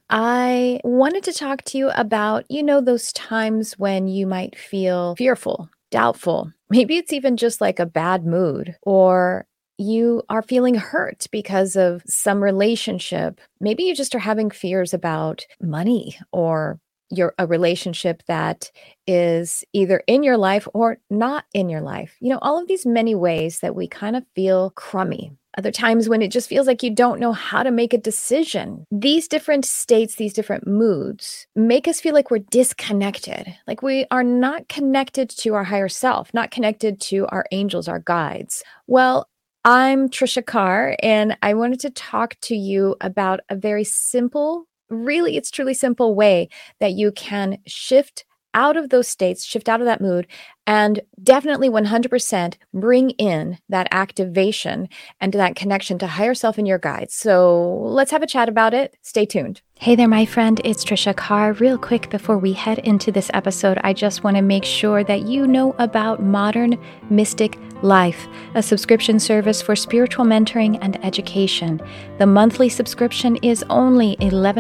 I wanted to talk to you about, those times when you might feel fearful, doubtful. Maybe it's even just like a bad mood, or you are feeling hurt because of some relationship. Maybe you just are having fears about money or a relationship that is either in your life or not in your life. All of these many ways that we kind of feel crummy. Other times when it just feels like you don't know how to make a decision. These different states, these different moods make us feel like we're disconnected, like we are not connected to our higher self, not connected to our angels, our guides. Well, I'm Trisha Carr, and I wanted to talk to you about a very simple, really, it's truly simple way that you can shift out of those states, shift out of that mood, and definitely 100% bring in that activation and that connection to higher self and your guides. So let's have a chat about it. Stay tuned. Hey there, my friend. It's Trisha Carr. Real quick before we head into this episode, I just want to make sure that you know about Modern Mystic Life, a subscription service for spiritual mentoring and education. The monthly subscription is only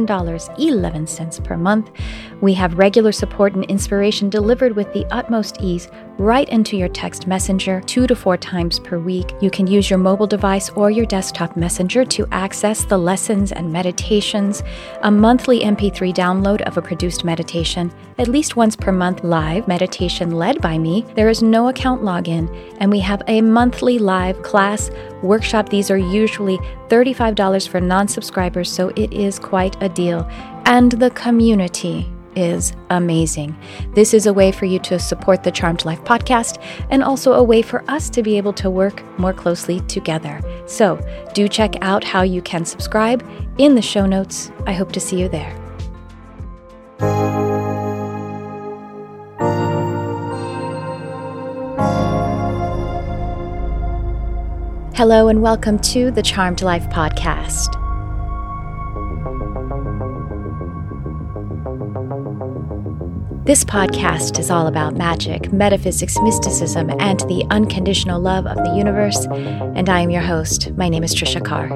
$11.11 per month. We have regular support and inspiration delivered with the utmost ease right into your text messenger 2 to 4 times per week. You can use your mobile device or your desktop messenger to access the lessons and meditations, a monthly MP3 download of a produced meditation, at least once per month live meditation led by me. There is no account login, and we have a monthly live class workshop. These are usually $35 for non-subscribers, so it is quite a deal. And the community is amazing. This is a way for you to support the Charmed Life podcast and also a way for us to be able to work more closely together. So do check out how you can subscribe in the show notes. I hope to see you there. Hello and welcome to the Charmed Life podcast. This podcast is all about magic, metaphysics, mysticism, and the unconditional love of the universe. And I am your host. My name is Trisha Carr.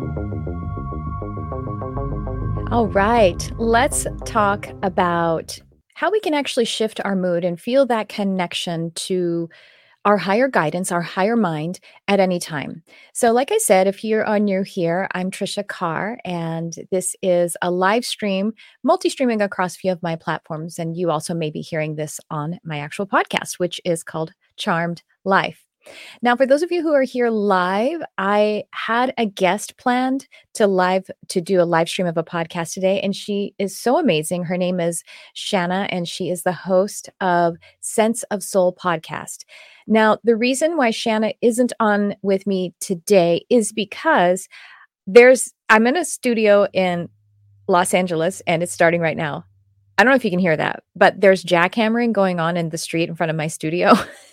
All right, let's talk about how we can actually shift our mood and feel that connection to our higher guidance, our higher mind at any time. So like I said, if you're new here, I'm Trisha Carr, and this is a live stream, multi-streaming across a few of my platforms. And you also may be hearing this on my actual podcast, which is called Charmed Life. Now, for those of you who are here live, I had a guest planned to do a live stream of a podcast today, and she is so amazing. Her name is Shanna, and she is the host of Sense of Soul podcast. Now, the reason why Shanna isn't on with me today is because I'm in a studio in Los Angeles, and it's starting right now. I don't know if you can hear that, but there's jackhammering going on in the street in front of my studio.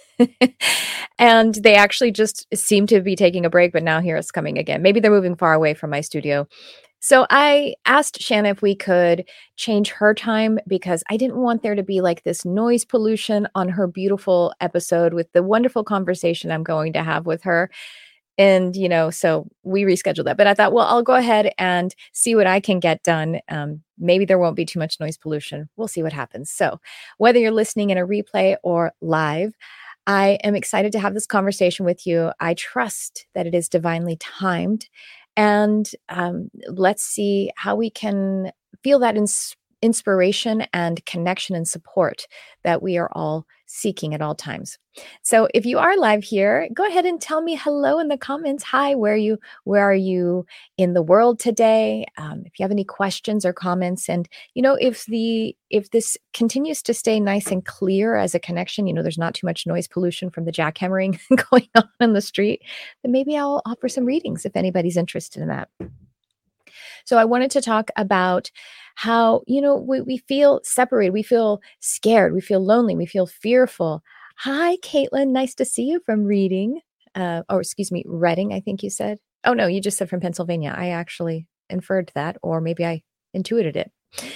And they actually just seem to be taking a break, but now here it's coming again. Maybe they're moving far away from my studio. So I asked Shanna if we could change her time because I didn't want there to be like this noise pollution on her beautiful episode with the wonderful conversation I'm going to have with her. And, so we rescheduled that. But I thought, well, I'll go ahead and see what I can get done. Maybe there won't be too much noise pollution. We'll see what happens. So whether you're listening in a replay or live, I am excited to have this conversation with you. I trust that it is divinely timed. And let's see how we can feel that inspiration and connection and support that we are all seeking at all times. So if you are live here, go ahead and tell me hello in the comments. Hi, where are you in the world today? If you have any questions or comments, and if this continues to stay nice and clear as a connection, there's not too much noise pollution from the jackhammering going on in the street, then maybe I'll offer some readings if anybody's interested in that. So I wanted to talk about how, we feel separated, we feel scared, we feel lonely, we feel fearful. Hi, Caitlin. Nice to see you from Reading. Reading, I think you said. Oh, no, you just said from Pennsylvania. I actually inferred that, or maybe I intuited it.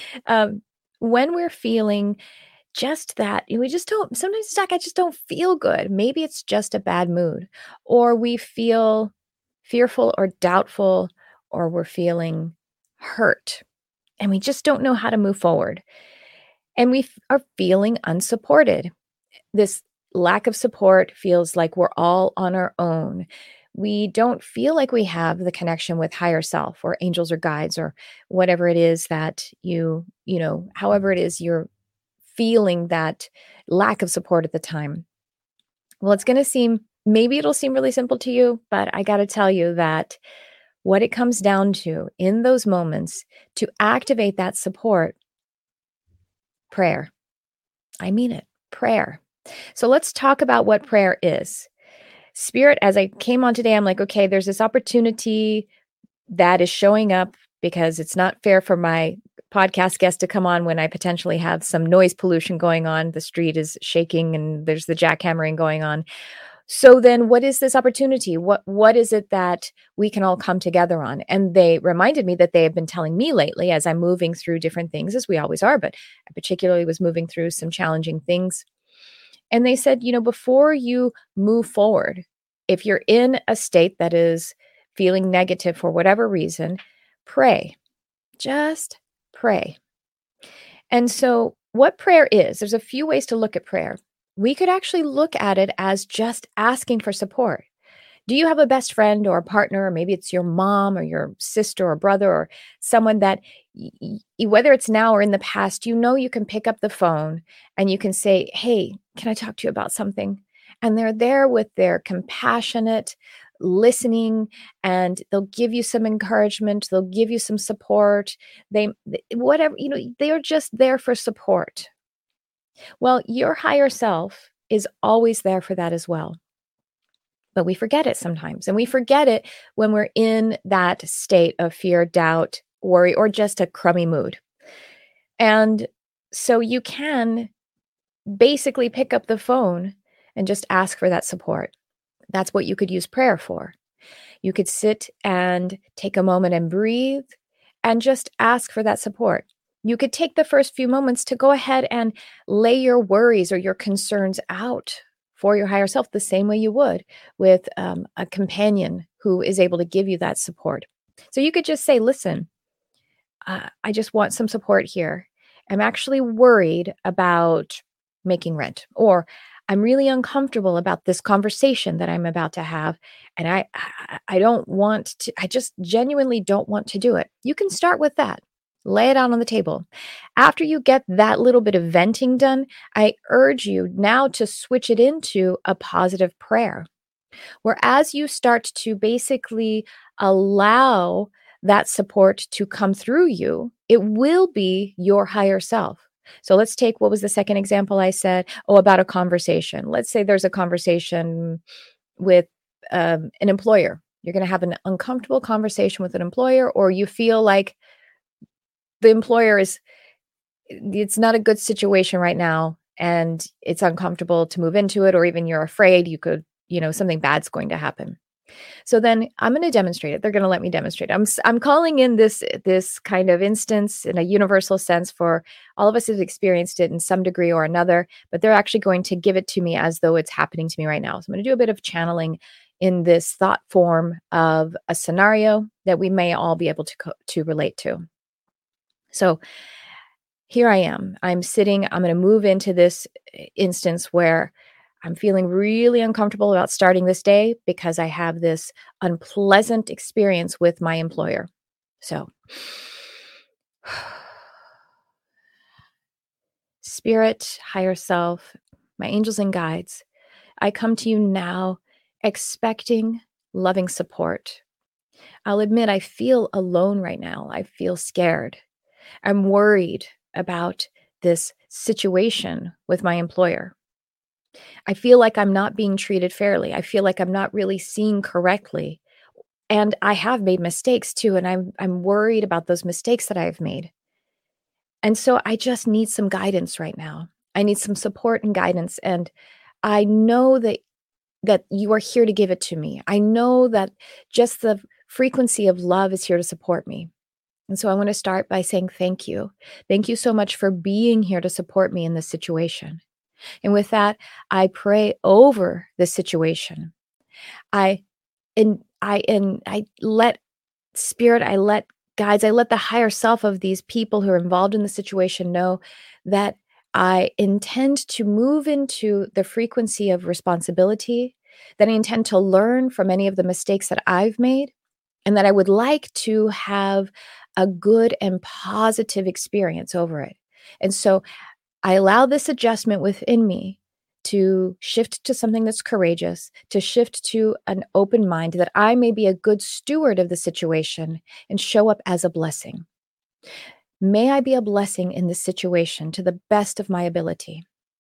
When we're feeling just that, we just don't, sometimes it's like, I just don't feel good. Maybe it's just a bad mood, or we feel fearful or doubtful, or we're feeling hurt. and we just don't know how to move forward. And we are feeling unsupported. This lack of support feels like we're all on our own. We don't feel like we have the connection with higher self or angels or guides or whatever it is that however it is you're feeling that lack of support at the time. Well, maybe it'll seem really simple to you, but I got to tell you that what it comes down to in those moments to activate that support, prayer. I mean it, prayer. So let's talk about what prayer is. Spirit, as I came on today, I'm like, okay, there's this opportunity that is showing up because it's not fair for my podcast guest to come on when I potentially have some noise pollution going on. The street is shaking and there's the jackhammering going on. So then what is this opportunity? What is it that we can all come together on? And they reminded me that they have been telling me lately as I'm moving through different things, as we always are, but I particularly was moving through some challenging things. And they said, before you move forward, if you're in a state that is feeling negative for whatever reason, pray. Just pray. And so, what prayer is, there's a few ways to look at prayer. We could actually look at it as just asking for support. Do you have a best friend or a partner, or maybe it's your mom or your sister or brother or someone that, whether it's now or in the past, you can pick up the phone and you can say, hey, can I talk to you about something? And they're there with their compassionate listening, and they'll give you some encouragement. They'll give you some support. They are just there for support. Well, your higher self is always there for that as well. But we forget it sometimes. And we forget it when we're in that state of fear, doubt, worry, or just a crummy mood. And so you can basically pick up the phone and just ask for that support. That's what you could use prayer for. You could sit and take a moment and breathe and just ask for that support. You could take the first few moments to go ahead and lay your worries or your concerns out for your higher self the same way you would with a companion who is able to give you that support. So you could just say, listen, I just want some support here. I'm actually worried about making rent, or I'm really uncomfortable about this conversation that I'm about to have. And I don't want to, I just genuinely don't want to do it. You can start with that. Lay it out on the table. After you get that little bit of venting done, I urge you now to switch it into a positive prayer, where as you start to basically allow that support to come through you, it will be your higher self. So let's take, what was the second example I said? Oh, about a conversation. Let's say there's a conversation with an employer. You're going to have an uncomfortable conversation with an employer, or you feel like the employer it's not a good situation right now and it's uncomfortable to move into it, or even you're afraid something bad's going to happen. So then I'm going to demonstrate it. They're going to let me demonstrate. I'm calling in this kind of instance in a universal sense for all of us who've experienced it in some degree or another, but they're actually going to give it to me as though it's happening to me right now. So I'm going to do a bit of channeling in this thought form of a scenario that we may all be able to relate to. So here I am. I'm sitting. I'm going to move into this instance where I'm feeling really uncomfortable about starting this day because I have this unpleasant experience with my employer. So, Spirit, higher self, my angels and guides, I come to you now expecting loving support. I'll admit I feel alone right now. I feel scared. I'm worried about this situation with my employer. I feel like I'm not being treated fairly. I feel like I'm not really seen correctly. And I have made mistakes too, and I'm worried about those mistakes that I've made. And so I just need some guidance right now. I need some support and guidance, and I know that you are here to give it to me. I know that just the frequency of love is here to support me. And so I want to start by saying thank you. Thank you so much for being here to support me in this situation. And with that, I pray over the situation. I let Spirit, I let guides, I let the higher self of these people who are involved in the situation know that I intend to move into the frequency of responsibility, that I intend to learn from any of the mistakes that I've made, and that I would like to have a good and positive experience over it. And so I allow this adjustment within me to shift to something that's courageous, to shift to an open mind, that I may be a good steward of the situation and show up as a blessing. May I be a blessing in this situation to the best of my ability.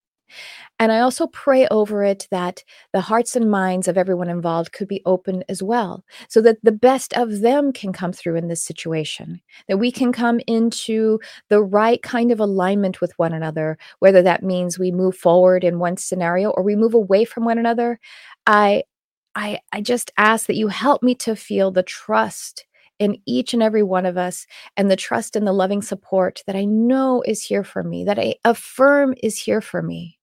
And I also pray over it that the hearts and minds of everyone involved could be open as well, so that the best of them can come through in this situation, that we can come into the right kind of alignment with one another, whether that means we move forward in one scenario or we move away from one another. I I just ask that you help me to feel the trust in each and every one of us, and the trust and the loving support that I know is here for me, that I affirm is here for me.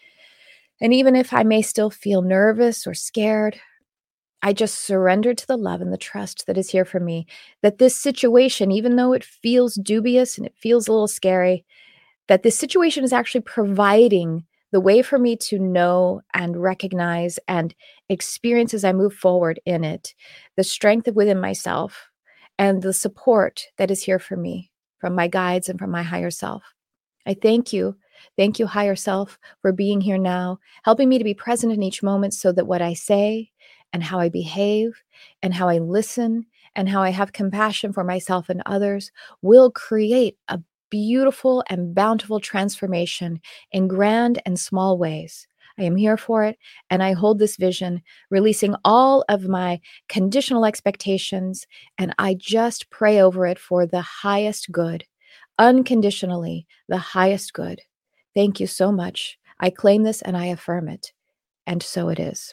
And even if I may still feel nervous or scared, I just surrender to the love and the trust that is here for me. That this situation, even though it feels dubious and it feels a little scary, that this situation is actually providing the way for me to know and recognize and experience as I move forward in it, the strength within myself and the support that is here for me from my guides and from my higher self. I thank you. Thank you, higher self, for being here now, helping me to be present in each moment so that what I say and how I behave and how I listen and how I have compassion for myself and others will create a beautiful and bountiful transformation in grand and small ways. I am here for it, and I hold this vision, releasing all of my conditional expectations, and I just pray over it for the highest good, unconditionally, the highest good. Thank you so much. I claim this and I affirm it. And so it is.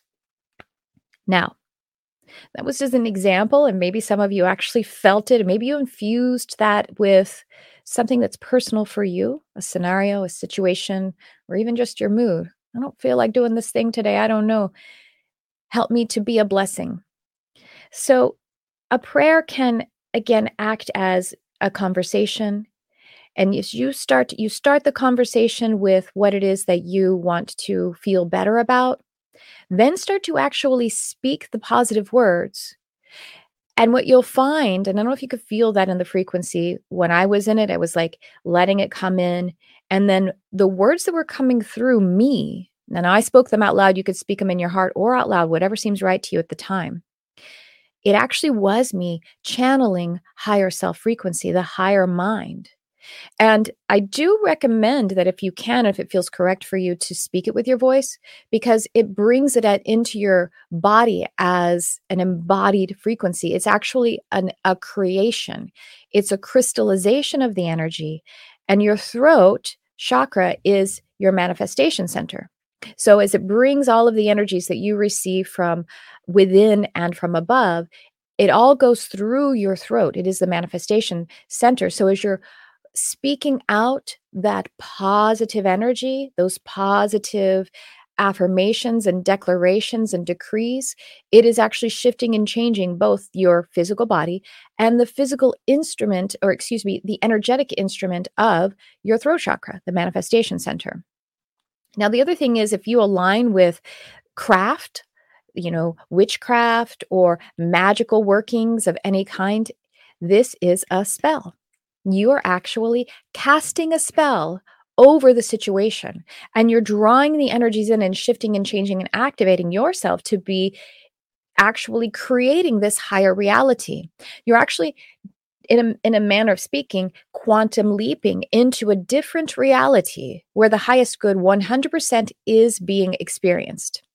Now, that was just an example, and maybe some of you actually felt it, and maybe you infused that with something that's personal for you, a scenario, a situation, or even just your mood. I don't feel like doing this thing today. I don't know. Help me to be a blessing. So, a prayer can again act as a conversation. And as you start the conversation with what it is that you want to feel better about, then start to actually speak the positive words. And what you'll find, and I don't know if you could feel that in the frequency, when I was in it, I was like letting it come in. And then the words that were coming through me, and I spoke them out loud, you could speak them in your heart or out loud, whatever seems right to you at the time. It actually was me channeling higher self frequency, the higher mind. And I do recommend that if you can, if it feels correct for you, to speak it with your voice, because it brings it into your body as an embodied frequency. It's actually a creation. It's a crystallization of the energy. And your throat chakra is your manifestation center. So as it brings all of the energies that you receive from within and from above, it all goes through your throat. It is the manifestation center. So as you're speaking out that positive energy, those positive affirmations and declarations and decrees, it is actually shifting and changing both your physical body and the physical instrument, or excuse me, the energetic instrument of your throat chakra, the manifestation center. Now, the other thing is, if you align with craft, witchcraft or magical workings of any kind, this is a spell. You are actually casting a spell over the situation, and you're drawing the energies in and shifting and changing and activating yourself to be actually creating this higher reality. You're actually, in a manner of speaking, quantum leaping into a different reality where the highest good 100% is being experienced.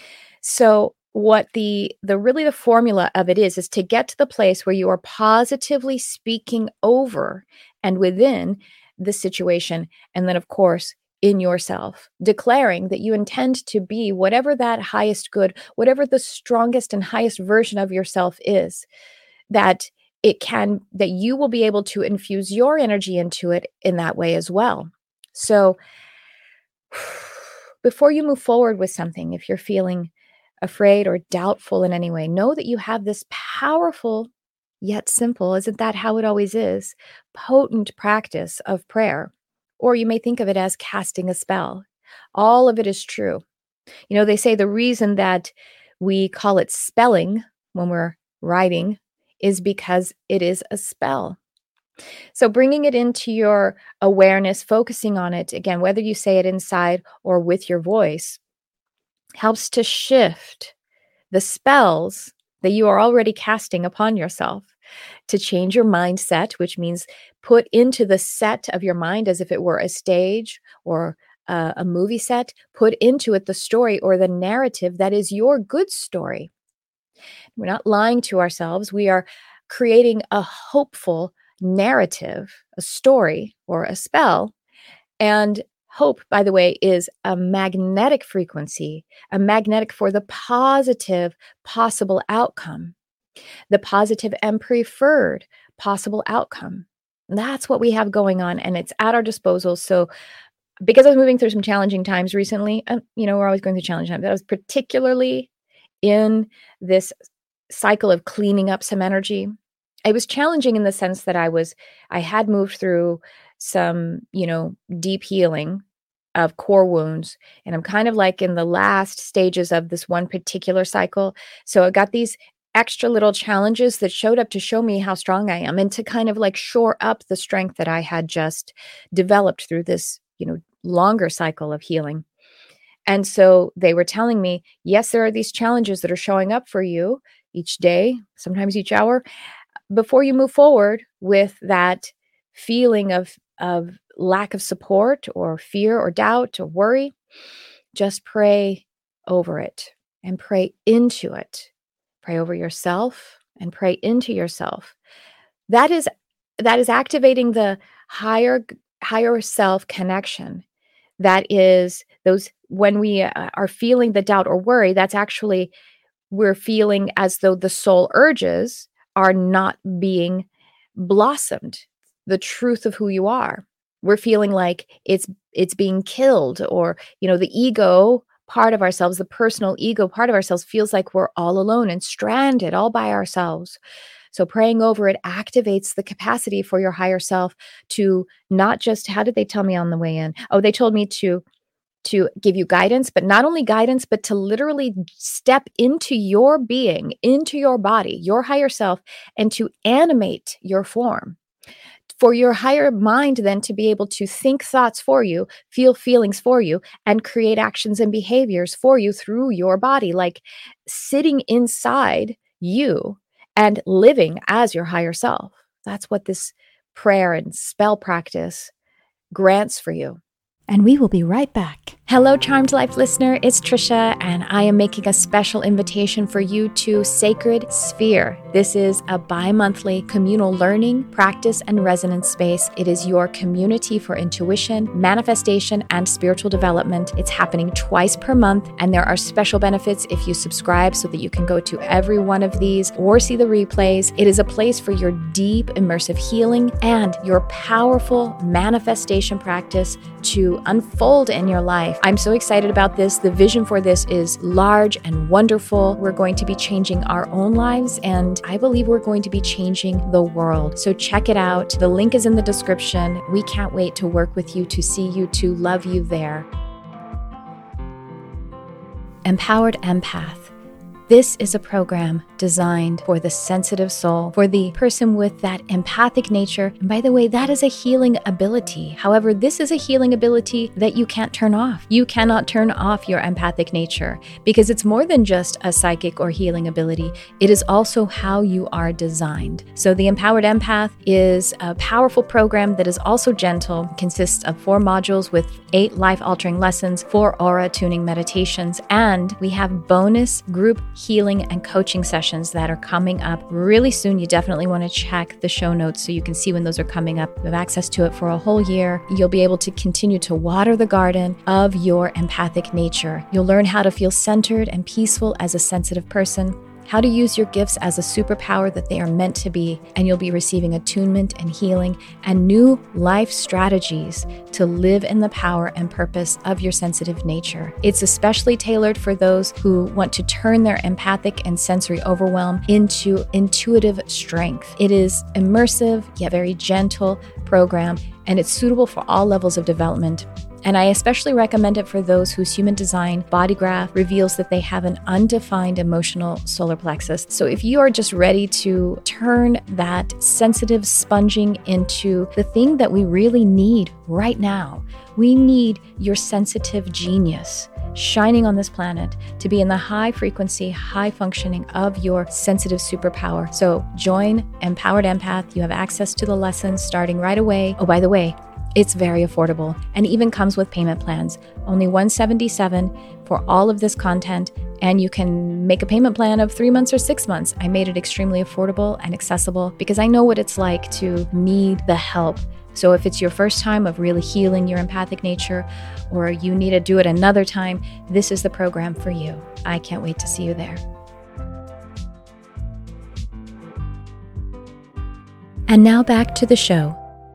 So what the formula of it is to get to the place where you are positively speaking over and within the situation, and then of course in yourself, declaring that you intend to be whatever that highest good, whatever the strongest and highest version of yourself is, that you will be able to infuse your energy into it in that way as well. So before you move forward with something, if you're feeling afraid or doubtful in any way, know that you have this powerful yet simple. Isn't that how it always is? Potent practice of prayer. Or you may think of it as casting a spell. All of it is true. They say the reason that we call it spelling when we're writing is because it is a spell. So bringing it into your awareness, focusing on it, again, whether you say it inside or with your voice, helps to shift the spells that you are already casting upon yourself, to change your mindset, which means put into the set of your mind as if it were a stage or a movie set, put into it the story or the narrative that is your good story. We're not lying to ourselves. We are creating a hopeful narrative, a story or a spell. And hope, by the way, is a magnetic frequency, a magnetic for the positive possible outcome, the positive and preferred possible outcome. That's what we have going on, and it's at our disposal. So because I was moving through some challenging times recently, we're always going through challenging times. I was particularly in this cycle of cleaning up some energy. It was challenging in the sense that I had moved through some, deep healing of core wounds. And I'm kind of like in the last stages of this one particular cycle. So I got these extra little challenges that showed up to show me how strong I am and to kind of like shore up the strength that I had just developed through this, longer cycle of healing. And so they were telling me, yes, there are these challenges that are showing up for you each day, sometimes each hour. Before you move forward with that feeling of lack of support or fear or doubt or worry, just pray over it and pray into it. Pray over yourself and pray into yourself. That is activating the higher self connection. That is when we are feeling the doubt or worry, that's actually, we're feeling as though the soul urges are not being blossomed, the truth of who you are. We're feeling like it's being killed, or, the ego part of ourselves, the personal ego part of ourselves feels like we're all alone and stranded all by ourselves. So praying over it activates the capacity for your higher self to not just, how did they tell me on the way in? Oh, they told me to give you guidance, but not only guidance, but to literally step into your being, into your body, your higher self, and to animate your form. For your higher mind then to be able to think thoughts for you, feel feelings for you, and create actions and behaviors for you through your body, like sitting inside you and living as your higher self. That's what this prayer and spell practice grants for you. And we will be right back. Hello, Charmed Life listener. It's Trisha, and I am making a special invitation for you to Sacred Sphere. This is a bi-monthly communal learning, practice, and resonance space. It is your community for intuition, manifestation, and spiritual development. It's happening twice per month, and there are special benefits if you subscribe so that you can go to every one of these or see the replays. It is a place for your deep, immersive healing and your powerful manifestation practice to unfold in your life. I'm so excited about this. The vision for this is large and wonderful. We're going to be changing our own lives, and I believe we're going to be changing the world. So check it out. The link is in the description. We can't wait to work with you, to see you, to love you there. Empowered Empath. This is a program designed for the sensitive soul, for the person with that empathic nature. And by the way, that is a healing ability. However, this is a healing ability that you can't turn off. You cannot turn off your empathic nature because it's more than just a psychic or healing ability. It is also how you are designed. So the Empowered Empath is a powerful program that is also gentle, consists of 4 modules with 8 life-altering lessons, 4 aura tuning meditations, and we have bonus group healing and coaching sessions that are coming up really soon. You definitely want to check the show notes so you can see when those are coming up. You have access to it for a whole year. You'll be able to continue to water the garden of your empathic nature. You'll learn how to feel centered and peaceful as a sensitive person. how to use your gifts as a superpower that they are meant to be, and you'll be receiving attunement and healing and new life strategies to live in the power and purpose of your sensitive nature. It's especially tailored for those who want to turn their empathic and sensory overwhelm into intuitive strength. It is immersive yet very gentle program, and it's suitable for all levels of development. And I especially recommend it for those whose human design body graph reveals that they have an undefined emotional solar plexus. So if you are just ready to turn that sensitive sponging into the thing that we really need right now, we need your sensitive genius shining on this planet to be in the high frequency, high functioning of your sensitive superpower. So join Empowered Empath. You have access to the lessons starting right away. Oh, by the way, it's very affordable and even comes with payment plans. Only $177 for all of this content, and you can make a payment plan of 3 months or 6 months. I made it extremely affordable and accessible because I know what it's like to need the help. So if it's your first time of really healing your empathic nature, or you need to do it another time, this is the program for you. I can't wait to see you there. And now back to the show.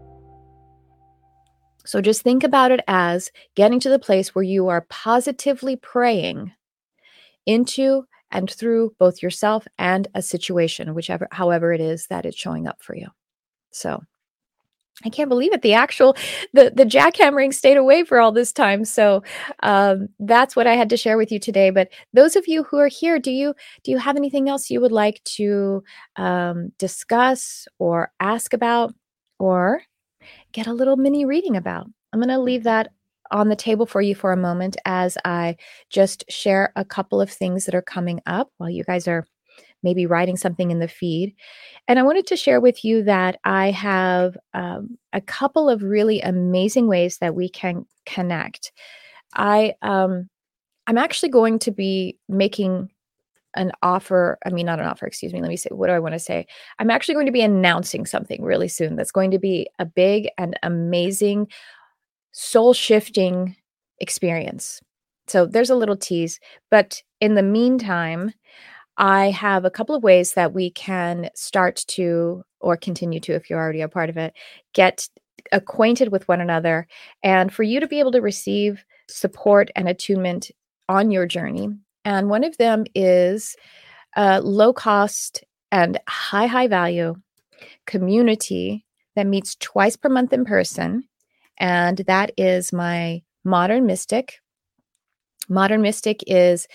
So just think about it as getting to the place where you are positively praying into and through both yourself and a situation, however it is that it's showing up for you. So I can't believe it. The jackhammering stayed away for all this time. So that's what I had to share with you today. But those of you who are here, do you have anything else you would like to discuss or ask about, or get a little mini reading about? I'm going to leave that on the table for you for a moment as I just share a couple of things that are coming up while you guys are maybe writing something in the feed. And I wanted to share with you that I have a couple of really amazing ways that we can connect. I'm actually going to be making an offer. I mean, not an offer, excuse me. Let me say, what do I want to say? I'm actually going to be announcing something really soon that's going to be a big and amazing soul shifting experience. So there's a little tease, but in the meantime, I have a couple of ways that we can start to, or continue to, if you're already a part of it, get acquainted with one another, and for you to be able to receive support and attunement on your journey. And one of them is a low cost and high value community that meets twice per month in person. And that is my Modern Mystic. Modern Mystic is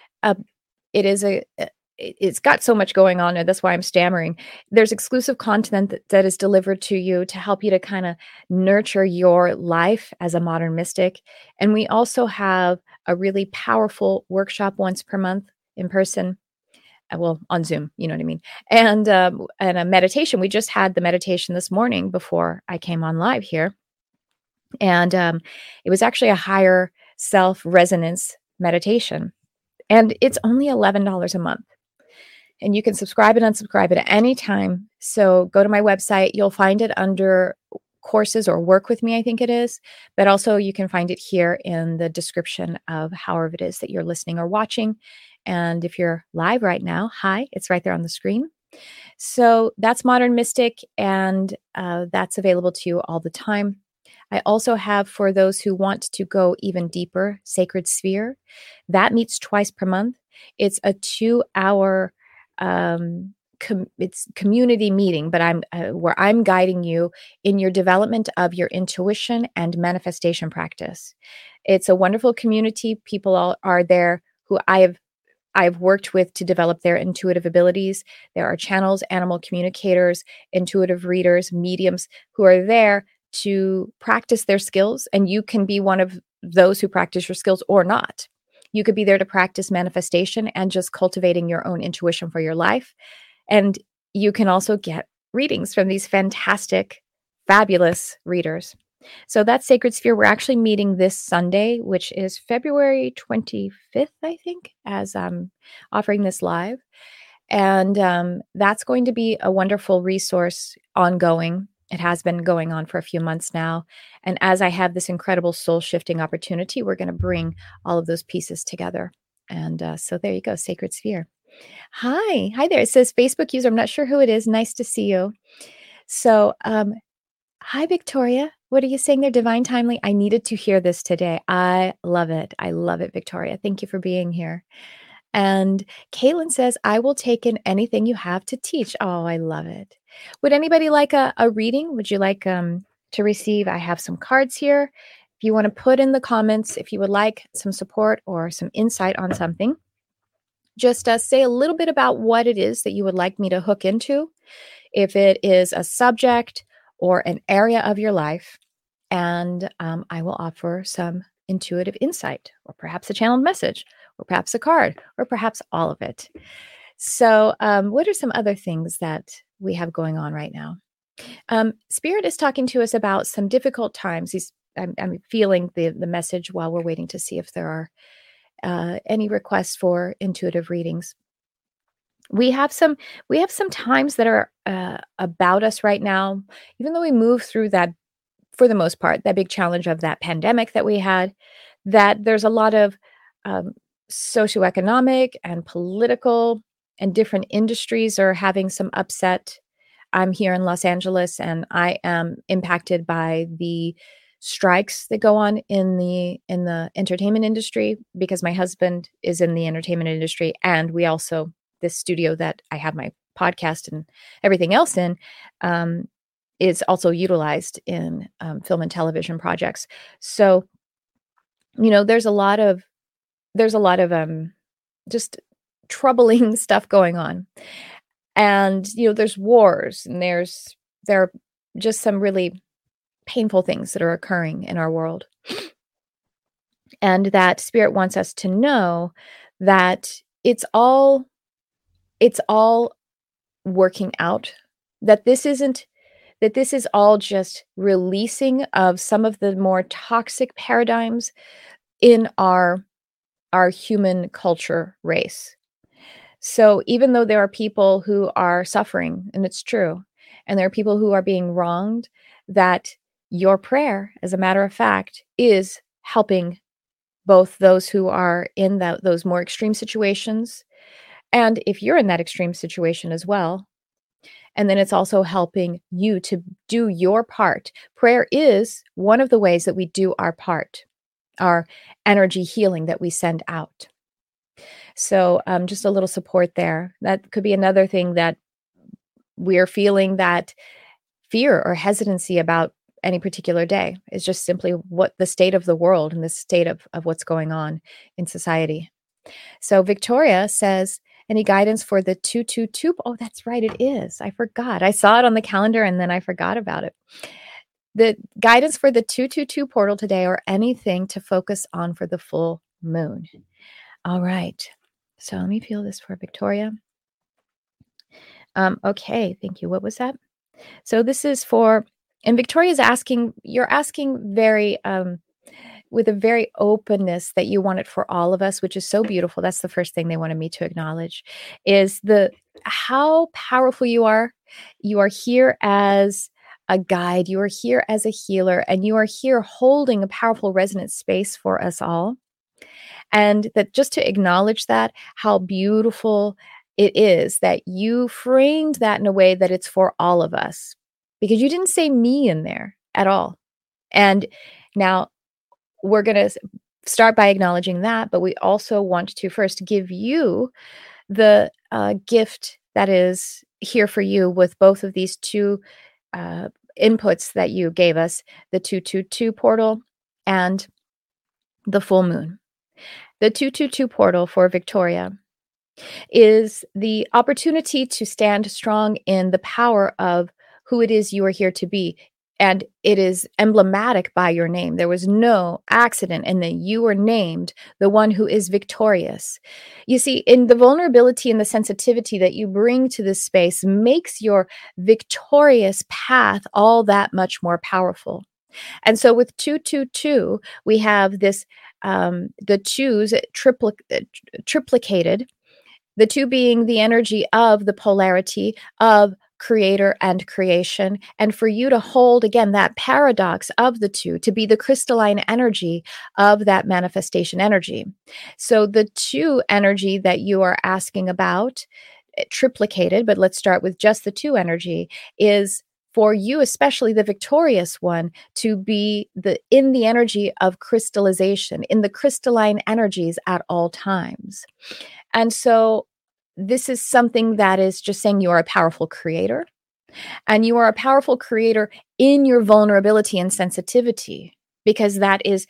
it's got so much going on, and that's why I'm stammering. There's exclusive content that is delivered to you to help you to kind of nurture your life as a modern mystic. And we also have a really powerful workshop once per month in person. Well, on Zoom, you know what I mean? And a meditation. We just had the meditation this morning before I came on live here. And it was actually a higher self resonance meditation. And it's only $11 a month. And you can subscribe and unsubscribe at any time. So go to my website. You'll find it under courses or work with me, I think it is. But also you can find it here in the description of however it is that you're listening or watching. And if you're live right now, hi, it's right there on the screen. So that's Modern Mystic, and that's available to you all the time. I also have, for those who want to go even deeper, Sacred Sphere. That meets twice per month. It's a 2-hour it's community meeting, but I'm where I'm guiding you in your development of your intuition and manifestation practice. It's a wonderful community. People are there who I've worked with to develop their intuitive abilities. There are channels, animal communicators, intuitive readers, mediums who are there to practice their skills. And you can be one of those who practice your skills or not. You could be there to practice manifestation and just cultivating your own intuition for your life. And you can also get readings from these fantastic, fabulous readers. So that's Sacred Sphere. We're actually meeting this Sunday, which is February 25th, I think, as I'm offering this live. And that's going to be a wonderful resource ongoing. It has been going on for a few months now. And as I have this incredible soul shifting opportunity, we're going to bring all of those pieces together. And so there you go, Sacred Sphere. Hi. Hi there. It says Facebook user. I'm not sure who it is. Nice to see you. So, hi, Victoria. What are you saying there? Divine Timely. I needed to hear this today. I love it. I love it, Victoria. Thank you for being here. And Caitlin says, I will take in anything you have to teach. Oh, I love it. Would anybody like a reading? Would you like to receive? I have some cards here. If you want to put in the comments, if you would like some support or some insight on something, just say a little bit about what it is that you would like me to hook into, if it is a subject or an area of your life, and I will offer some intuitive insight, or perhaps a channeled message, or perhaps a card, or perhaps all of it. So, what are some other things that we have going on right now? Spirit is talking to us about some difficult times. I'm feeling the message while we're waiting to see if there are any requests for intuitive readings. We have some times that are about us right now, even though we move through that, for the most part, that big challenge of that pandemic that we had, that there's a lot of um, socioeconomic and political and different industries are having some upset. I'm here in Los Angeles, and I am impacted by the strikes that go on in the entertainment industry, because my husband is in the entertainment industry, and we also, this studio that I have my podcast and everything else in, is also utilized in film and television projects. So, there's a lot of just troubling stuff going on. And, there's wars, and there are just some really painful things that are occurring in our world. And that Spirit wants us to know that it's all working out, that this is all just releasing of some of the more toxic paradigms in our human culture race. So even though there are people who are suffering, and it's true, and there are people who are being wronged, that your prayer, as a matter of fact, is helping both those who are in those more extreme situations, and if you're in that extreme situation as well. And then it's also helping you to do your part. Prayer is one of the ways that we do our part, our energy healing that we send out. So just a little support there. That could be another thing that we're feeling, that fear or hesitancy about any particular day is just simply what the state of the world and the state of what's going on in society. So Victoria says, any guidance for the 222? Oh, that's right. It is. I forgot. I saw it on the calendar and then I forgot about it. The guidance for the 222 portal today, or anything to focus on for the full moon. All right. So let me feel this for Victoria. Okay. Thank you. What was that? So this is for, and Victoria's asking, you're asking very, with a very openness that you want it for all of us, which is so beautiful. That's the first thing they wanted me to acknowledge, is how powerful you are. You are here as a guide. You are here as a healer, and you are here holding a powerful resonant space for us all. And that, just to acknowledge that, how beautiful it is that you framed that in a way that it's for all of us, because you didn't say me in there at all. And now we're going to start by acknowledging that, but we also want to first give you the gift that is here for you with both of these two inputs that you gave us, the 222 portal and the full moon. The 222 portal for Victoria is the opportunity to stand strong in the power of who it is you are here to be. And it is emblematic by your name. There was no accident in that you were named the one who is victorious. You see, in the vulnerability and the sensitivity that you bring to this space makes your victorious path all that much more powerful. And so with 222, we have this, the twos triplicated, the two being the energy of the polarity of creator and creation, and for you to hold again that paradox of the two, to be the crystalline energy of that manifestation energy. So the two energy that you are asking about, triplicated, but let's start with just the two energy, is for you, especially the victorious one, to be in the energy of crystallization, in the crystalline energies at all times. And so this is something that is just saying you are a powerful creator, and you are a powerful creator in your vulnerability and sensitivity, because that is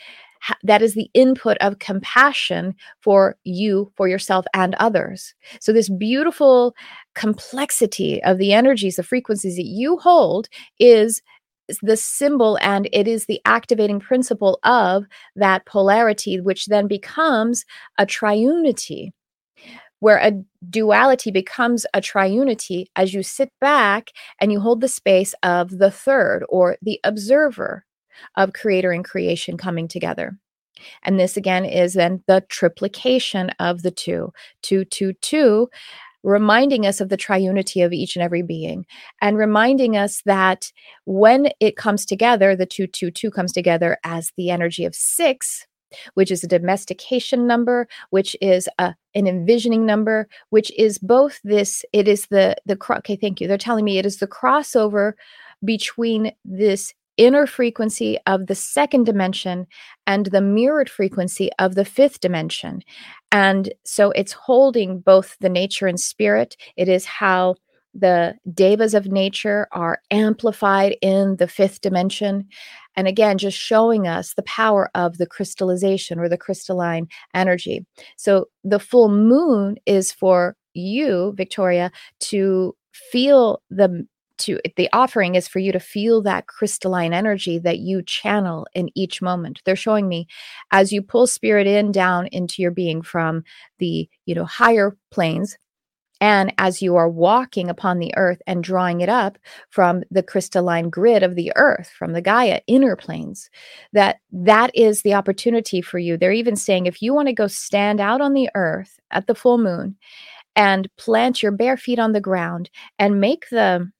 the input of compassion for you, for yourself, and others. So this beautiful complexity of the energies, the frequencies that you hold, is the symbol, and it is the activating principle of that polarity, which then becomes a triunity, where a duality becomes a triunity as you sit back and you hold the space of the third, or the observer of creator and creation coming together. And this again is then the triplication of the two, two, two, two, reminding us of the triunity of each and every being, and reminding us that when it comes together, the two, two, two comes together as the energy of six, which is a domestication number, which is an envisioning number, which is both this, it is okay, thank you. They're telling me it is the crossover between this inner frequency of the second dimension and the mirrored frequency of the fifth dimension. And so it's holding both the nature and spirit. It is how the devas of nature are amplified in the fifth dimension. And again, just showing us the power of the crystallization or the crystalline energy. So the full moon is for you, Victoria, to feel the offering is for you to feel that crystalline energy that you channel in each moment. They're showing me as you pull spirit down into your being from the, higher planes, and as you are walking upon the earth and drawing it up from the crystalline grid of the earth, from the Gaia inner planes, that is the opportunity for you. They're even saying if you want to go stand out on the earth at the full moon and plant your bare feet on the ground and make the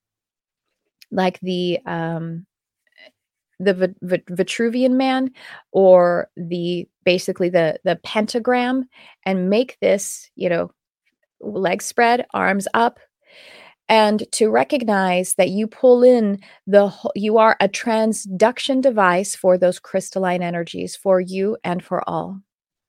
Vitruvian man, or basically the pentagram, and make this, legs spread, arms up, and to recognize that you pull in you are a transduction device for those crystalline energies, for you and for all.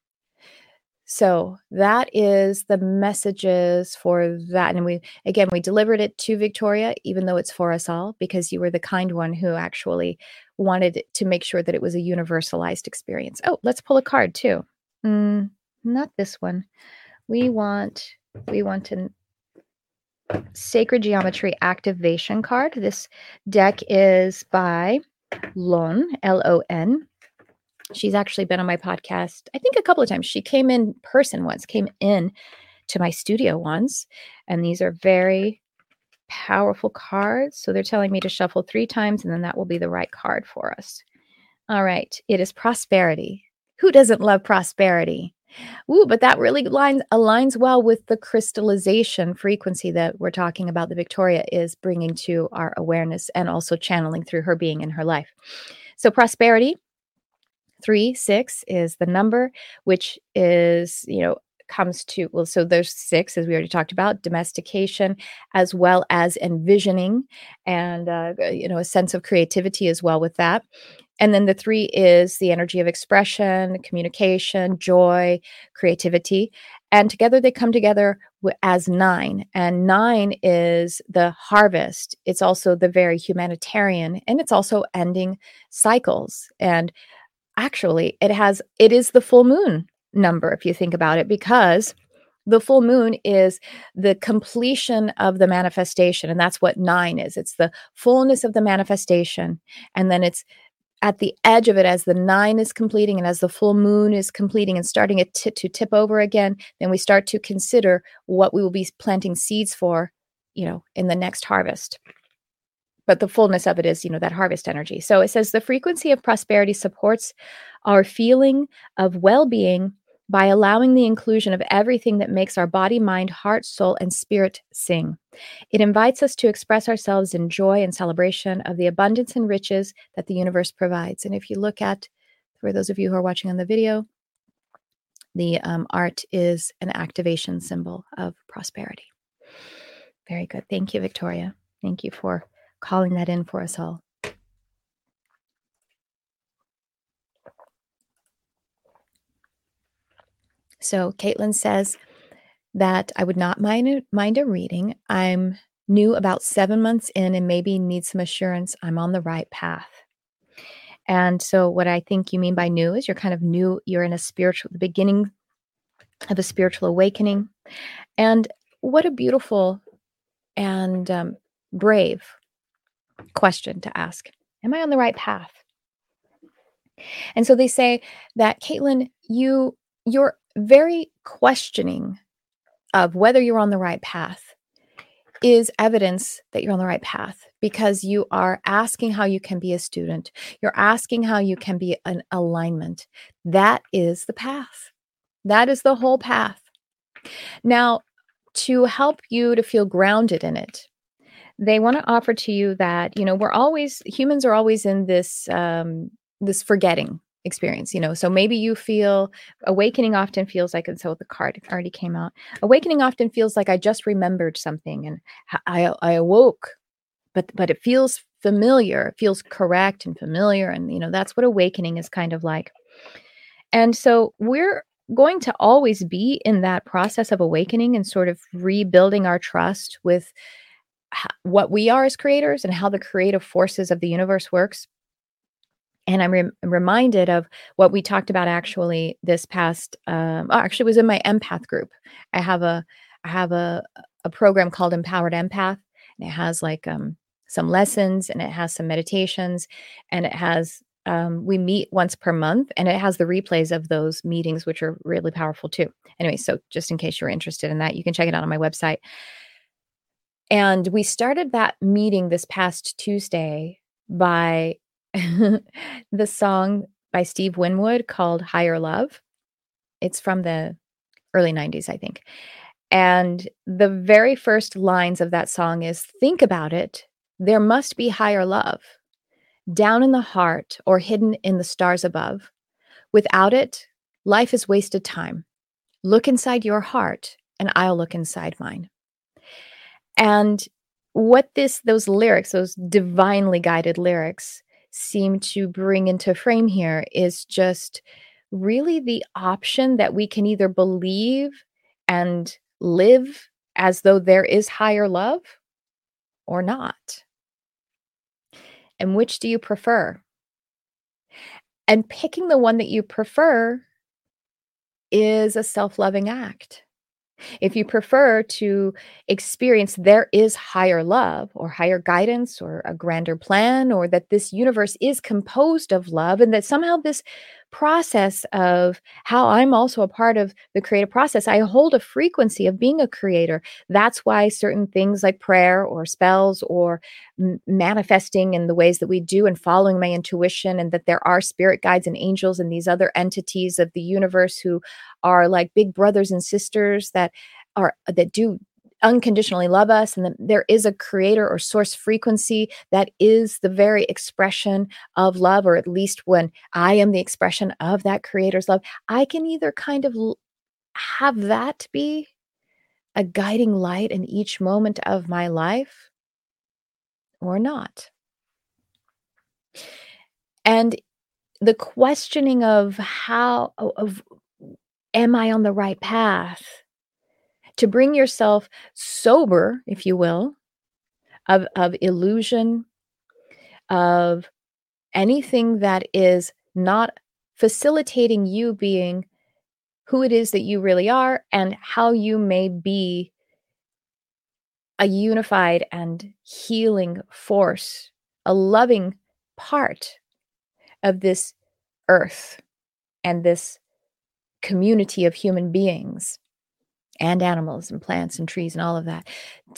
So that is the messages for that. And we delivered it to Victoria, even though it's for us all, because you were the kind one who actually wanted to make sure that it was a universalized experience. Oh, let's pull a card too. Not this one. We want a Sacred Geometry Activation card. This deck is by Lon, Lon. She's actually been on my podcast, I think, a couple of times. She came in person once, came in to my studio once. And these are very powerful cards. So they're telling me to shuffle 3 times, and then that will be the right card for us. All right. It is prosperity. Who doesn't love prosperity? Ooh, but that really aligns well with the crystallization frequency that we're talking about, that Victoria is bringing to our awareness and also channeling through her being in her life. So prosperity, 3, 6 is the number, which is, comes to, so there's 6, as we already talked about, domestication, as well as envisioning, and, a sense of creativity as well with that. And then the 3 is the energy of expression, communication, joy, creativity. And together they come together as 9. And 9 is the harvest. It's also the very humanitarian, and it's also ending cycles. And actually, it is the full moon number, if you think about it, because the full moon is the completion of the manifestation. And that's what 9 is. It's the fullness of the manifestation. And then it's at the edge of it, as the 9 is completing and as the full moon is completing and starting it to tip over again, then we start to consider what we will be planting seeds for, in the next harvest. But the fullness of it is, that harvest energy. So it says the frequency of prosperity supports our feeling of well-being by allowing the inclusion of everything that makes our body, mind, heart, soul, and spirit sing. It invites us to express ourselves in joy and celebration of the abundance and riches that the universe provides. And if you look at, for those of you who are watching on the video, the art is an activation symbol of prosperity. Very good. Thank you, Victoria. Thank you for calling that in for us all. So Caitlin says that I would not mind a reading. I'm new about 7 months in and maybe need some assurance I'm on the right path. And so what I think you mean by new is you're kind of new, you're in the beginning of a spiritual awakening. And what a beautiful and brave question to ask. Am I on the right path? And so they say that, Caitlin, you're very questioning of whether you're on the right path is evidence that you're on the right path, because you are asking how you can be a student. You're asking how you can be an alignment. That is the path. That is the whole path. Now, to help you to feel grounded in it, they want to offer to you that, humans are always in this, this forgetting experience, so maybe you feel awakening often feels like, and so the card already came out, awakening often feels like I just remembered something and I awoke, but it feels familiar, it feels correct and familiar. And, that's what awakening is kind of like. And so we're going to always be in that process of awakening and sort of rebuilding our trust with what we are as creators and how the creative forces of the universe works. And I'm reminded of what we talked about actually this past, actually it was in my empath group. I have a program called Empowered Empath, and it has like some lessons, and it has some meditations, and it has, we meet once per month, and it has the replays of those meetings, which are really powerful too. Anyway, so just in case you're interested in that, you can check it out on my website. And we started that meeting this past Tuesday by the song by Steve Winwood called Higher Love. It's from the early 90s, I think. And the very first lines of that song is, think about it, there must be higher love, down in the heart or hidden in the stars above. Without it, life is wasted time. Look inside your heart and I'll look inside mine. And what those lyrics, those divinely guided lyrics, seem to bring into frame here is just really the option that we can either believe and live as though there is higher love or not. And which do you prefer? And picking the one that you prefer is a self-loving act. If you prefer to experience there is higher love or higher guidance or a grander plan, or that this universe is composed of love, and that somehow this process of how I'm also a part of the creative process, I hold a frequency of being a creator. That's why certain things like prayer or spells or manifesting in the ways that we do and following my intuition, and that there are spirit guides and angels and these other entities of the universe who are like big brothers and sisters that do unconditionally love us, and that there is a creator or source frequency that is the very expression of love, or at least when I am the expression of that creator's love, I can either kind of have that be a guiding light in each moment of my life or not. And the questioning of am I on the right path? To bring yourself sober, if you will, of illusion, of anything that is not facilitating you being who it is that you really are, and how you may be a unified and healing force, a loving part of this earth and this community of human beings and animals and plants and trees and all of that.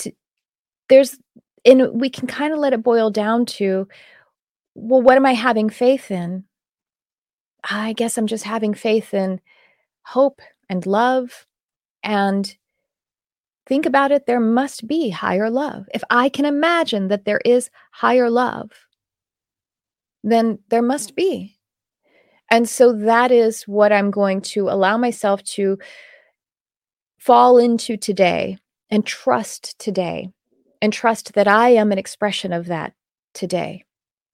We can kind of let it boil down to, well, what am I having faith in? I guess I'm just having faith in hope and love. And think about it, there must be higher love. If I can imagine that there is higher love, then there must be. And so that is what I'm going to allow myself to fall into today and trust that I am an expression of that today.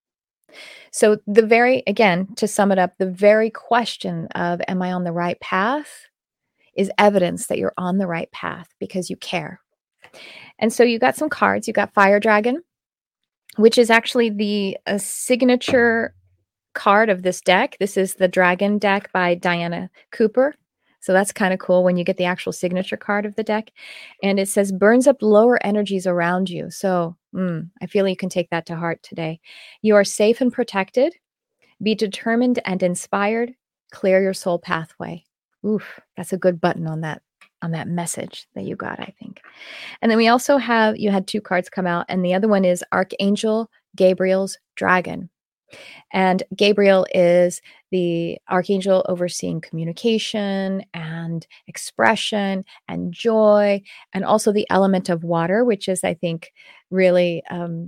So again, to sum it up, the very question of, am I on the right path, is evidence that you're on the right path because you care. And so you got some cards. You got Fire Dragon, which is actually the signature card of this deck. This is the Dragon deck by Diana Cooper. So that's kind of cool when you get the actual signature card of the deck. And it says, burns up lower energies around you. So I feel you can take that to heart today. You are safe and protected. Be determined and inspired. Clear your soul pathway. Oof, that's a good button on that message that you got, I think. And then we also you had two cards come out, and the other one is Archangel Gabriel's Dragon. And Gabriel is the archangel overseeing communication and expression and joy, and also the element of water, which is, I think, really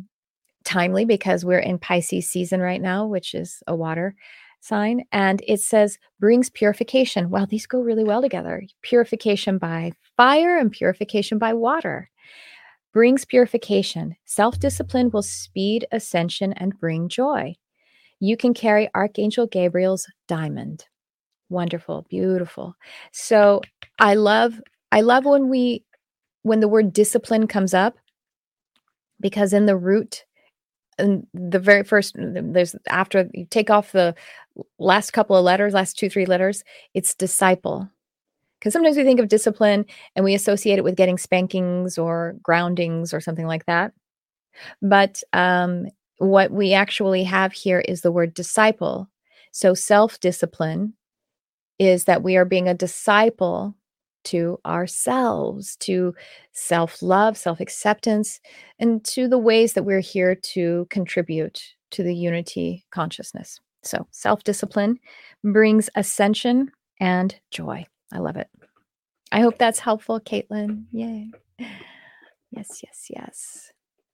timely because we're in Pisces season right now, which is a water sign. And it says brings purification. Wow, these go really well together. Purification by fire and purification by water. Brings purification. Self-discipline will speed ascension and bring joy. You can carry Archangel Gabriel's diamond. Wonderful, beautiful. So I love when the word discipline comes up, because in the root, and the very first, there's, after you take off the last couple of letters, last 2-3 letters, it's disciple. Because sometimes we think of discipline and we associate it with getting spankings or groundings or something like that. But what we actually have here is the word disciple. So self-discipline is that we are being a disciple to ourselves, to self-love, self-acceptance, and to the ways that we're here to contribute to the unity consciousness. So self-discipline brings ascension and joy. I love it. I hope that's helpful, Caitlin. Yay. Yes, yes, yes.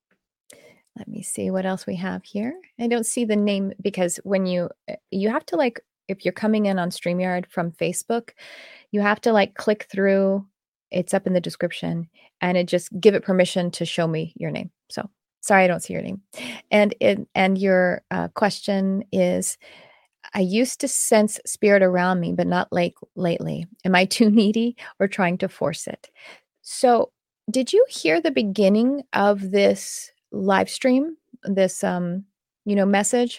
Let me see what else we have here. I don't see the name because when you have to, like, if you're coming in on StreamYard from Facebook, you have to like click through. It's up in the description and it just give it permission to show me your name. So sorry, I don't see your name. And your question is, I used to sense spirit around me, but not lately. Am I too needy or trying to force it? So did you hear the beginning of this live stream, this, message?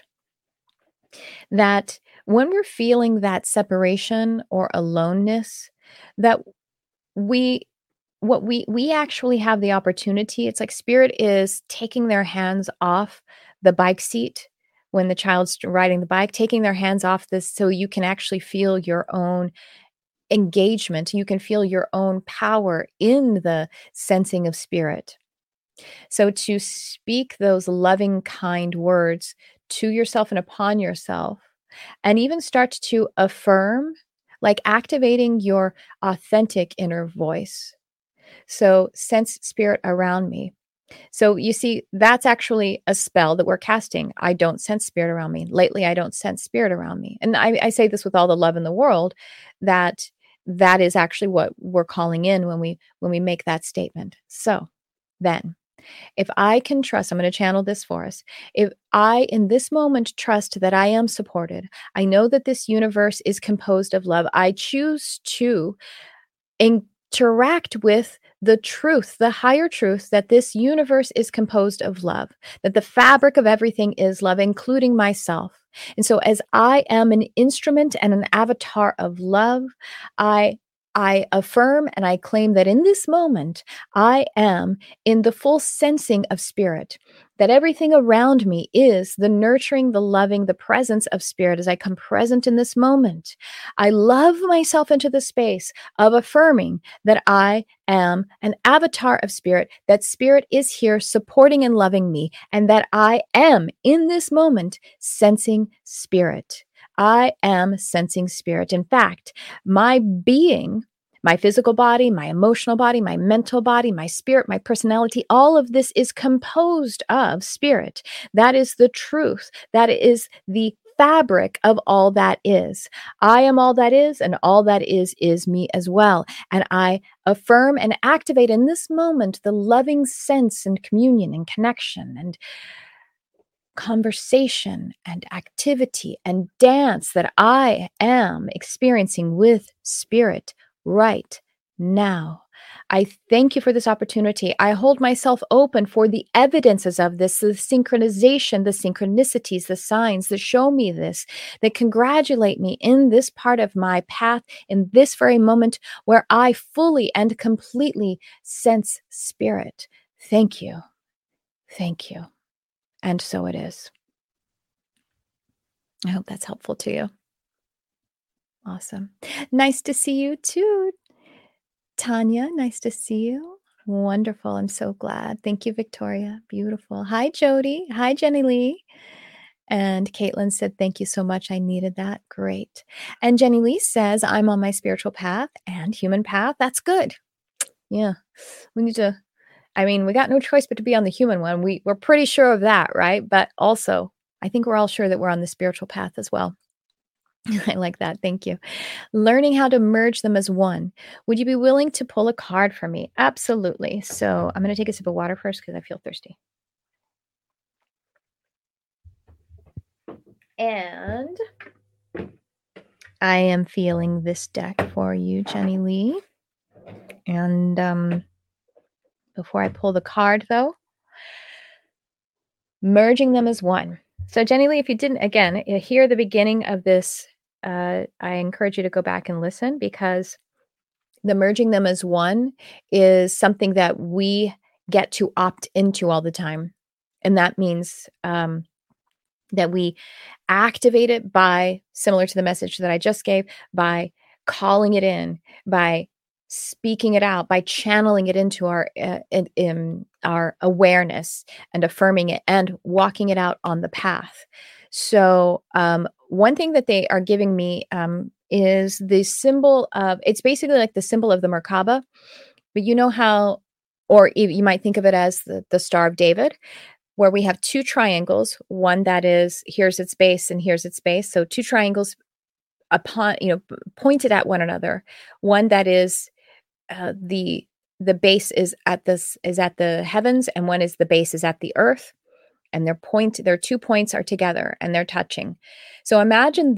That when we're feeling that separation or aloneness, that we actually have the opportunity. It's like spirit is taking their hands off the bike seat when the child's riding the bike, taking their hands off this so you can actually feel your own engagement. You can feel your own power in the sensing of spirit. So to speak those loving, kind words to yourself and upon yourself, and even start to affirm, like activating your authentic inner voice. So sense spirit around me. So you see, that's actually a spell that we're casting. I don't sense spirit around me. Lately, I don't sense spirit around me. And I say this with all the love in the world, that is actually what we're calling in when we make that statement. So then, if I can trust, I'm going to channel this for us. If I, in this moment, trust that I am supported, I know that this universe is composed of love. I choose to interact with the truth, the higher truth, that this universe is composed of love, that the fabric of everything is love, including myself. And so as I am an instrument and an avatar of love, I affirm and I claim that in this moment, I am in the full sensing of spirit, that everything around me is the nurturing, the loving, the presence of spirit as I come present in this moment. I love myself into the space of affirming that I am an avatar of spirit, that spirit is here supporting and loving me, and that I am in this moment sensing spirit. I am sensing spirit. In fact, my being, my physical body, my emotional body, my mental body, my spirit, my personality, all of this is composed of spirit. That is the truth. That is the fabric of all that is. I am all that is, and all that is me as well. And I affirm and activate in this moment the loving sense and communion and connection and conversation and activity and dance that I am experiencing with spirit right now. I thank you for this opportunity. I hold myself open for the evidences of this, the synchronization, the synchronicities, the signs that show me this, that congratulate me in this part of my path, in this very moment where I fully and completely sense spirit. Thank you. Thank you. And so it is. I hope that's helpful to you. Awesome. Nice to see you too, Tanya. Nice to see you. Wonderful. I'm so glad. Thank you, Victoria. Beautiful. Hi, Jody. Hi, Jenny Lee. And Caitlin said, thank you so much. I needed that. Great. And Jenny Lee says, I'm on my spiritual path and human path. That's good. Yeah. We need to, we got no choice but to be on the human one. We're pretty sure of that, right? But also, I think we're all sure that we're on the spiritual path as well. I like that. Thank you. Learning how to merge them as one. Would you be willing to pull a card for me? Absolutely. So I'm going to take a sip of water first because I feel thirsty. And I am feeling this deck for you, Jenny Lee. And before I pull the card, though, merging them as one. So Jenny Lee, if you didn't, again, hear the beginning of this, I encourage you to go back and listen, because the merging them as one is something that we get to opt into all the time. And that means that we activate it by, similar to the message that I just gave, by calling it in, by speaking it out, by channeling it into our awareness and affirming it and walking it out on the path. So one thing that they are giving me is the symbol of, it's basically like the symbol of the Merkaba, but you know how, or you might think of it as the Star of David, where we have two triangles, one that is, here's its base and here's its base. So two triangles pointed at one another. One that is the base is at the heavens, and one is the base is at the earth, and their 2 points are together and they're touching. So imagine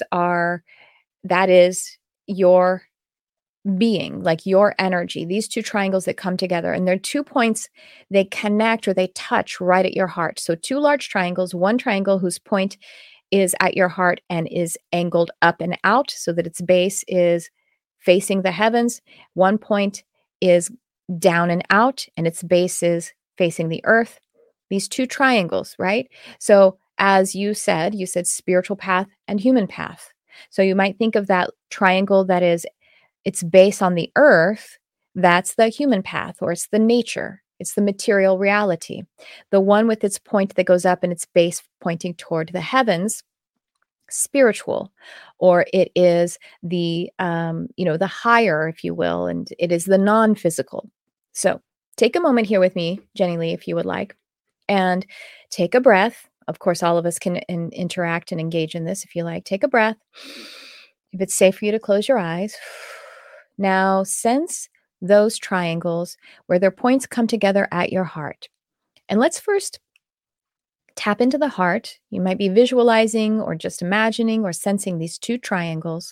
that is your being, like your energy, these two triangles that come together, and they're 2 points, they connect or they touch right at your heart. So two large triangles, one triangle whose point is at your heart and is angled up and out so that its base is facing the heavens. One point is down and out and its base is facing the earth. These two triangles, right? So as you said spiritual path and human path. So you might think of that triangle that is its base on the earth, that's the human path, or it's the nature, it's the material reality. The one with its point that goes up and its base pointing toward the heavens, spiritual, or it is the the higher, if you will, and it is the non-physical. So take a moment here with me, Jenny Lee, if you would like, and take a breath. Of course, all of us can interact and engage in this if you like. Take a breath. If it's safe for you to close your eyes. Now sense those triangles where their points come together at your heart. And let's first tap into the heart. You might be visualizing or just imagining or sensing these two triangles.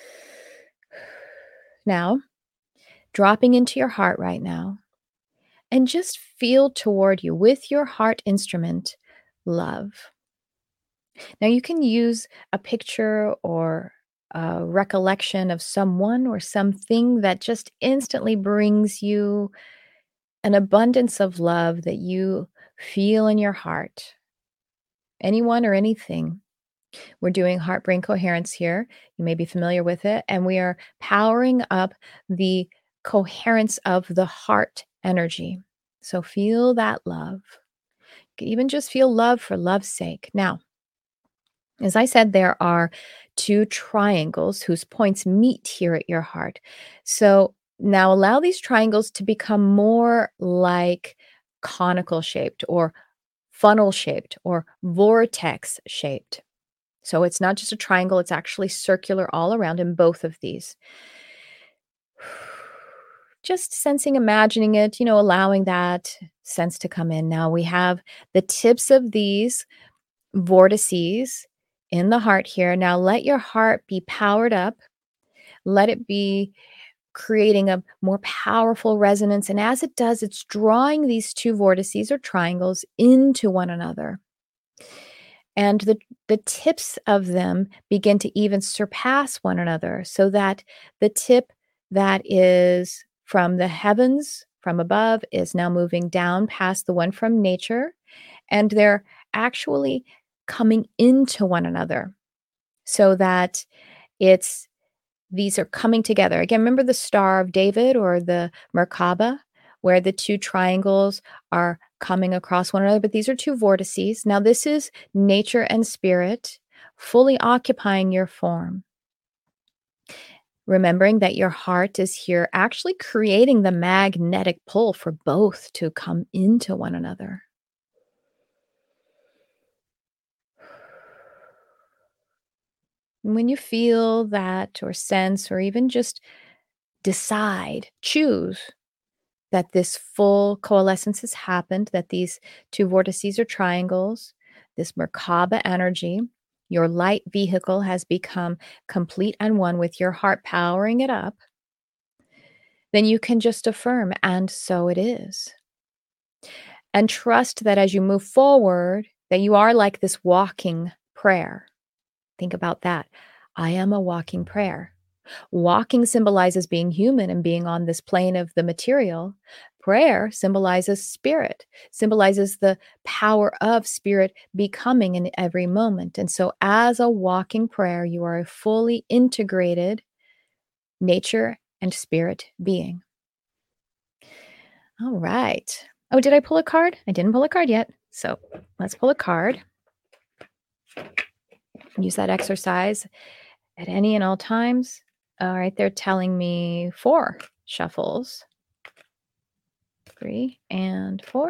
Now, dropping into your heart right now, and just feel toward you with your heart instrument, love. Now, you can use a picture or a recollection of someone or something that just instantly brings you an abundance of love that you feel in your heart. Anyone or anything. We're doing heart brain coherence here. You may be familiar with it. And we are powering up the coherence of the heart energy. So feel that love. You can even just feel love for love's sake. Now, As I said, there are two triangles whose points meet here at your heart. So now allow these triangles to become more like conical shaped or funnel shaped or vortex shaped. So it's not just a triangle, it's actually circular all around in both of these. Just sensing, imagining it, allowing that sense to come in. Now we have the tips of these vortices in the heart here. Now let your heart be powered up. Let it be creating a more powerful resonance. And as it does, it's drawing these two vortices or triangles into one another. And the tips of them begin to even surpass one another, so that the tip that is from the heavens, from above, is now moving down past the one from nature, and they're actually coming into one another, so that these are coming together. Again, remember the Star of David or the Merkaba, where the two triangles are coming across one another, but these are two vortices. Now, this is nature and spirit fully occupying your form. Remembering that your heart is here actually creating the magnetic pull for both to come into one another. And when you feel that or sense or even just decide, choose that this full coalescence has happened, that these two vortices are triangles, this Merkaba energy, your light vehicle has become complete and one with your heart powering it up, then you can just affirm, and so it is. And trust that as you move forward, that you are like this walking prayer. Think about that. I am a walking prayer. Walking symbolizes being human and being on this plane of the material. Prayer symbolizes spirit, symbolizes the power of spirit becoming in every moment. And so, as a walking prayer, you are a fully integrated nature and spirit being. All right. Oh, did I pull a card? I didn't pull a card yet. So, let's pull a card. Use that exercise at any and all times. All right, they're telling me 4 shuffles. 3 and 4.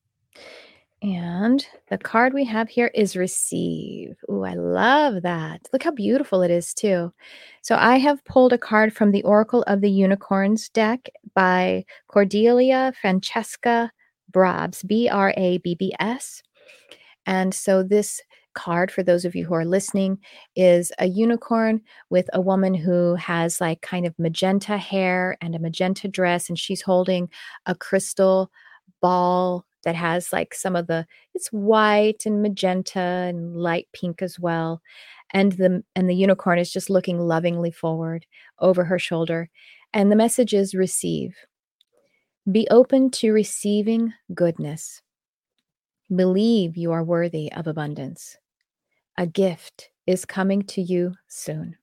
And the card we have here is receive. Ooh, I love that. Look how beautiful it is, too. So I have pulled a card from the Oracle of the Unicorns deck by Cordelia Francesca Brabbs, Brabbs. And so this card, for those of you who are listening, is a unicorn with a woman who has like kind of magenta hair and a magenta dress, and she's holding a crystal ball that has like it's white and magenta and light pink as well. And the unicorn is just looking lovingly forward over her shoulder. And the message is receive. Be open to receiving goodness. Believe you are worthy of abundance. A gift is coming to you soon.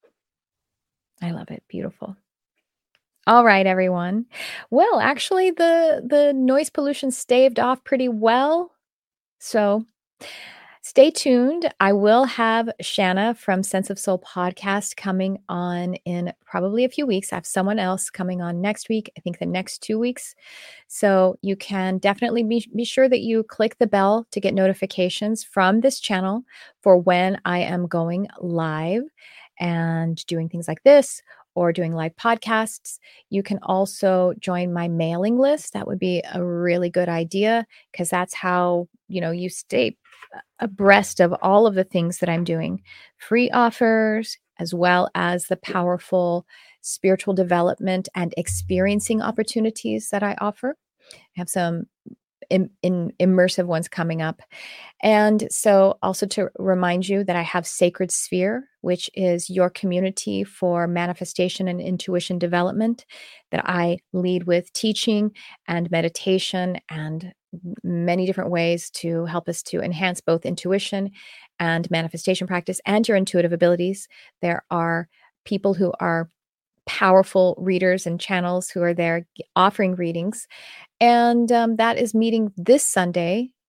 I love it. Beautiful. All right, everyone. Well, actually, the noise pollution staved off pretty well. So stay tuned. I will have Shanna from Sense of Soul podcast coming on in probably a few weeks. I have someone else coming on next week, I think the next 2 weeks. So you can definitely be sure that you click the bell to get notifications from this channel for when I am going live and doing things like this or doing live podcasts. You can also join my mailing list. That would be a really good idea, because that's how, you stay abreast of all of the things that I'm doing. Free offers, as well as the powerful spiritual development and experiencing opportunities that I offer. I have some immersive ones coming up. And so also to remind you that I have Sacred Sphere, which is your community for manifestation and intuition development, that I lead with teaching and meditation and many different ways to help us to enhance both intuition and manifestation practice and your intuitive abilities. There are people who are powerful readers and channels who are there offering readings. And that is meeting this Sunday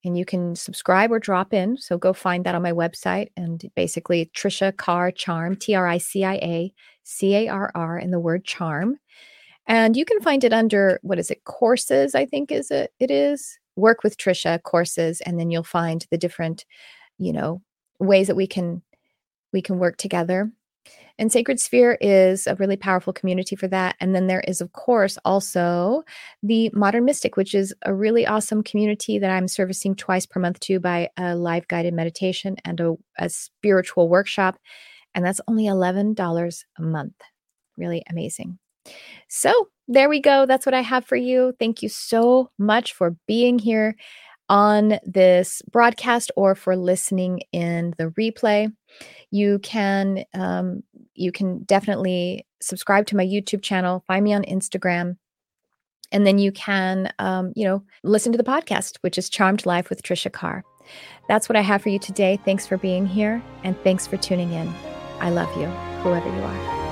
and you can subscribe or drop in. So go find that on my website. And basically, Tricia Carr Charm, TRICIACARR, and the word charm. And you can find it under, what is it, courses, I think it is. Work with Tricia courses, and then you'll find the different, you know, ways that we can work together. And Sacred Sphere is a really powerful community for that. And then there is, of course, also the Modern Mystic, which is a really awesome community that I'm servicing twice per month too, by a live guided meditation and a spiritual workshop. And that's only $11 a month. Really amazing. So there we go. That's what I have for you. Thank you so much for being here on this broadcast or for listening in the replay. You can definitely subscribe to my YouTube channel, find me on Instagram, and then you can listen to the podcast, which is Charmed Life with Tricia Carr. That's what I have for you today. Thanks for being here, and thanks for tuning in. I love you, whoever you are.